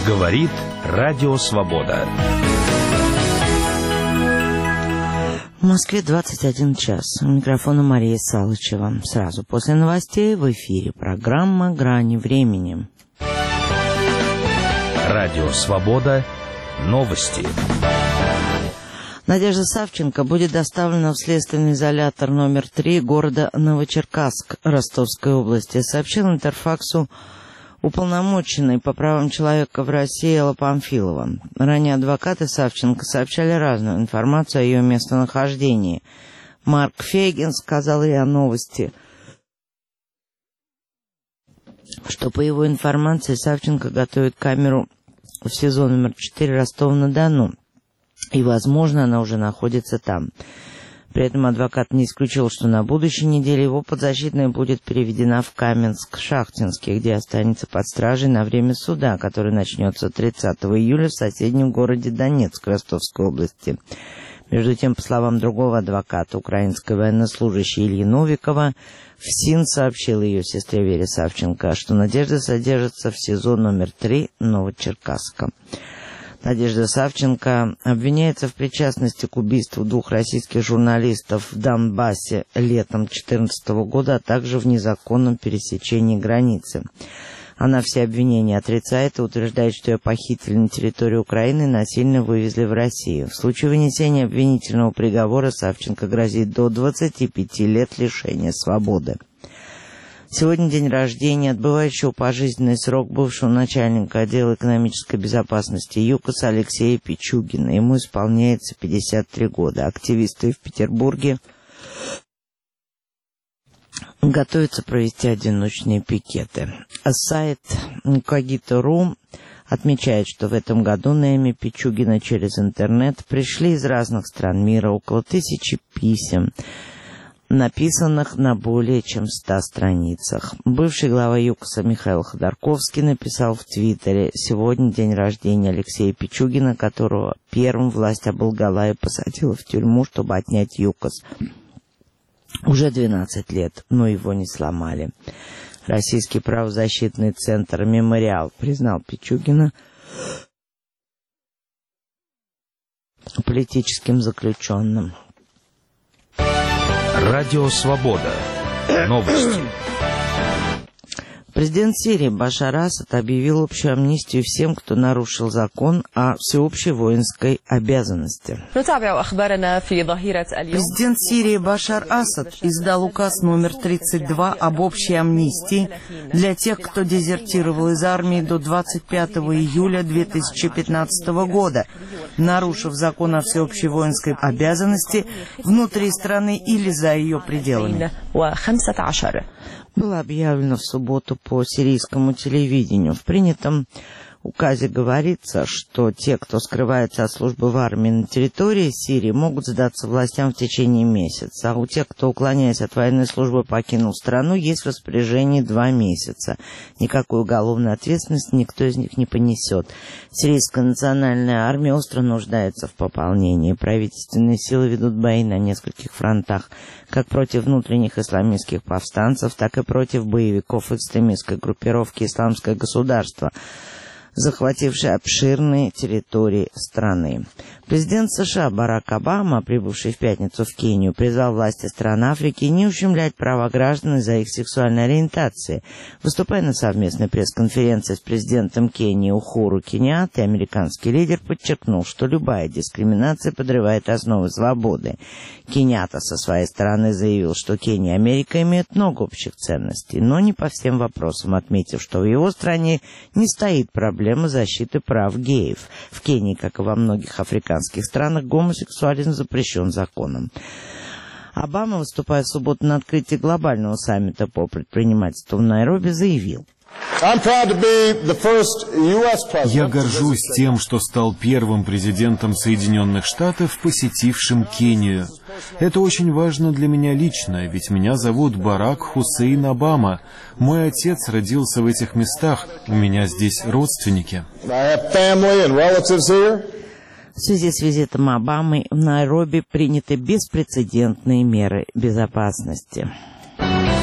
Говорит Радио Свобода. В Москве 21 час. У микрофона Мария Салычева. Сразу после новостей в эфире программа «Грани времени». Радио Свобода. Новости. Надежда Савченко будет доставлена в следственный изолятор номер 3 города Новочеркасск Ростовской области, сообщил Интерфаксу уполномоченный по правам человека в России Элла Памфилова. Ранее адвокаты Савченко сообщали разную информацию о ее местонахождении. Марк Фейгин сказал РИА Новости, что по его информации Савченко готовит камеру в СИЗО номер 4 Ростова-на-Дону, и, возможно, она уже находится там. При этом адвокат не исключил, что на будущей неделе его подзащитная будет переведена в Каменск-Шахтинский, где останется под стражей на время суда, который начнется 30 июля в соседнем городе Донецк Ростовской области. Между тем, по словам другого адвоката, украинской военнослужащей Ильи Новикова, ФСИН сообщил ее сестре Вере Савченко, что Надежда содержится в СИЗО номер 3 Новочеркасска. Надежда Савченко обвиняется в причастности к убийству 2 российских журналистов в Донбассе летом 2014 года, а также в незаконном пересечении границы. Она все обвинения отрицает и утверждает, что ее похитили на территории Украины и насильно вывезли в Россию. В случае вынесения обвинительного приговора Савченко грозит до 25 лет лишения свободы. Сегодня день рождения отбывающего пожизненный срок бывшего начальника отдела экономической безопасности ЮКОС Алексея Пичугина. Ему исполняется 53 года. Активисты в Петербурге готовятся провести одиночные пикеты. Сайт Cogito.ru отмечает, что в этом году на имя Пичугина через интернет пришли из разных стран мира около 1000 писем, написанных на более чем 100 страницах. Бывший глава ЮКОСа Михаил Ходорковский написал в Твиттере: «Сегодня день рождения Алексея Пичугина, которого первым власть оболгала и посадила в тюрьму, чтобы отнять ЮКОС. Уже 12 лет, но его не сломали». Российский правозащитный центр «Мемориал» признал Пичугина политическим заключенным. Радио Свобода. Новости. Президент Сирии Башар Асад объявил общую амнистию всем, кто нарушил закон о всеобщей воинской обязанности. Президент Сирии Башар Асад издал указ номер 32 об общей амнистии для тех, кто дезертировал из армии до 25 июля 2015 года, нарушив закон о всеобщей воинской обязанности внутри страны или за ее пределами. Было объявлено в субботу по сирийскому телевидению. В принятом указе говорится, что те, кто скрывается от службы в армии на территории Сирии, могут сдаться властям в течение месяца. А у тех, кто, уклоняясь от военной службы, покинул страну, есть в распоряжении 2 месяца. Никакой уголовной ответственности никто из них не понесет. Сирийская национальная армия остро нуждается в пополнении. Правительственные силы ведут бои на нескольких фронтах, как против внутренних исламистских повстанцев, так и против боевиков экстремистской группировки «Исламское государство», захватившей обширные территории страны. Президент США Барак Обама, прибывший в пятницу в Кению, призвал власти стран Африки не ущемлять права граждан из-за их сексуальной ориентации. Выступая на совместной пресс-конференции с президентом Кении Ухуру Кеньяттой, американский лидер подчеркнул, что любая дискриминация подрывает основы свободы. Кеньятта со своей стороны заявил, что Кения и Америка имеют много общих ценностей, но не по всем вопросам, отметив, что в его стране не стоит проблема защиты прав геев. В Кении, как и во многих африканских странах, гомосексуализм запрещен законом. Обама, выступая в субботу на открытии глобального саммита по предпринимательству в Найроби, заявил: «Я горжусь тем, что стал первым президентом Соединенных Штатов, посетившим Кению. Это очень важно для меня лично, ведь меня зовут Барак Хусейн Обама. Мой отец родился в этих местах, у меня здесь родственники». В связи с визитом Обамы в Найроби приняты беспрецедентные меры безопасности.